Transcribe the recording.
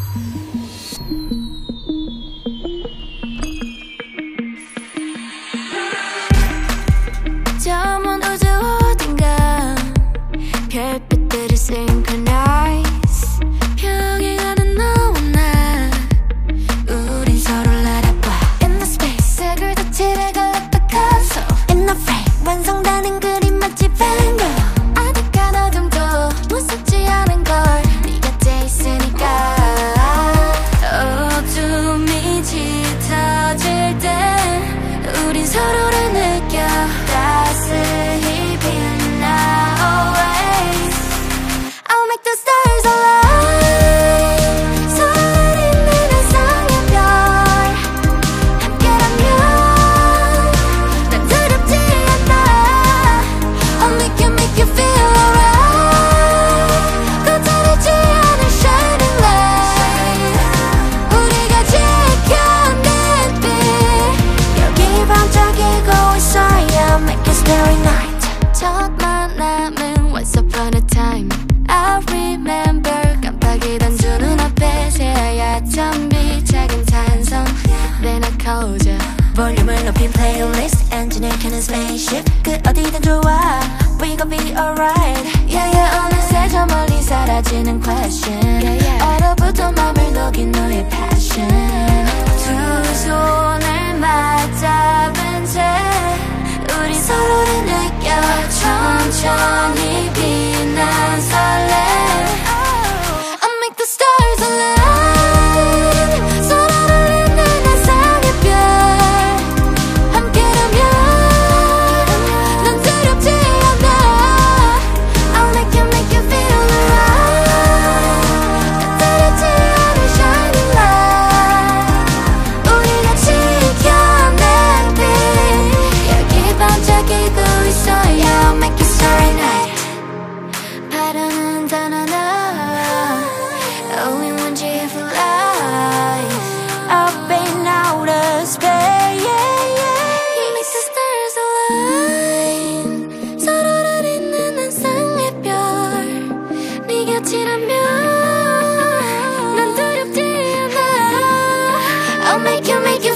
저 먼 우주 어딘가 별빛들이 synchronize 평행하는 너와 나 우린 서로를 알아봐 In the space 색을 다 칠해갈랐다 커서 In the frame 완성되는 그림 마치 밴드 아득한 어둠도 무섭지 않은 걸 네 곁에 있으니까 어둠이 짙어질 때 우린 서로를 느껴 따스히 빛나 always I'll make the stars align 서로를 잇는 햇살의 별 함께라면 난 두렵지 않아 I'll make you feel alright 거절하지 않은 shining light 우리가 지켜낸 빛 여기 반짝이고 있어요 Make it starry night 첫 만남은 once upon a time I remember 깜빡이던 두 눈앞에 새하얗던 빛 작은 탄성 Then I called you 볼륨을 높인 playlist 엔진을 켜는 spaceship 그 어디든 좋아 We gon' be alright Yeah yeah 어느새 저 멀리 사라지는 question 얼어붙은 맘을 녹인 너의 passion 두 손을 맞잡은 채 우리 서로를 느껴 천천히 빛난 설렘 I'll make the stars align 서로를 잇는 햇살의 별 함께라면 난 두렵지 않아 I'll make you feel alright 두렵지 않은 shining light 우리가 지켜낸 빛 여기 반짝이고 있어요 Make it starry night 바라는 단하나 Only one G for life Up in outer space You make the stars align 서로를 잇는 햇살의 별 네 곁이라면 난 두렵지 않아 I'll make you